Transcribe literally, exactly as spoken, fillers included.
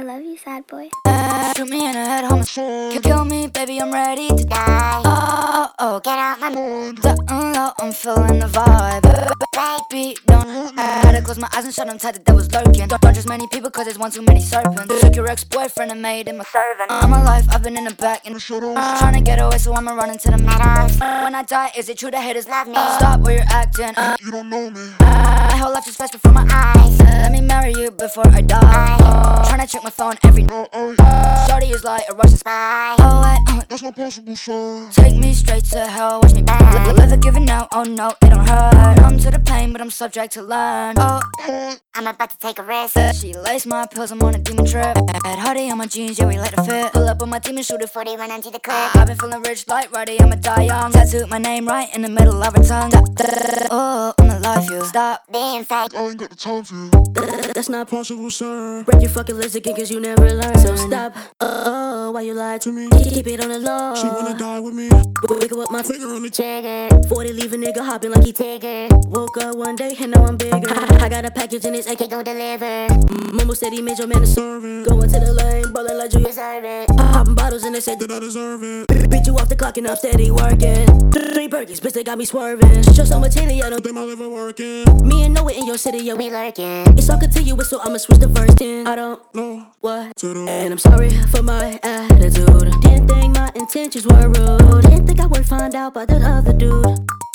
love you, sad boy. Uh, shoot me in the head, homie. Kill, kill me, baby, I'm ready to die. Oh, oh, oh, get out my mood. Down low, I'm feeling the vibe. Baby, don't I had to close my eyes and shut them tight, the devil's lurking. Don't, don't trust many people cause there's one too many serpents. Took your ex-boyfriend and made him a servant. I'm alive, I've been in the back and uh, trying to get away, so I'ma run into the meadows. When I die, is it true that haters love me? Stop where you're acting, uh, You don't know me. uh, my whole life just flashed before my eyes. Let me marry you before I die. Trying to check my phone every night. Shorty is like a Russian spy. Oh, I, uh, That's not possible, son. take me straight to hell, watch me burn. Never giving out, oh no, it don't hurt. I'm to the pain, but I'm subject to learn. Oh, I'm about to take a risk. she laced my pills, I'm on a demon trip. Had Hardy on my jeans, yeah, we like to fit. Pull up on my team and shoot it for forty, run into the clip. I've been feeling rich like Roddy, I'ma die young. Tattooed my name right in the middle of her tongue. Oh, I'm alive, you stop Being fake. I ain't got the time for you. That's not Possible, sir. break your fucking lips again cause you never learn. So stop, oh, why you lied To me, Keep it on the low. she wanna die with me. Wiggle up my Finger on the Trigger. forty, leave a nigga hopping like he Tigger. woke up one day and now I'm bigger. I got a package and it's A K. Can't go deliver. Momo said he made your man a serve. servant. Going to the lane, ballin' like you Deserve it. popping bottles and they said That I deserve it. beat you off the clock and I'm steady working. Three burgers, bitch, they got me swerving. Show so much hitty, I don't They my liver working. me and Noah in your city, yeah, we We lurking. it's all continuous, so I'ma switch the verse in. I don't No, what to the and I'm sorry for my attitude. Didn't think my intentions were rude. Didn't think I would find out by that other dude.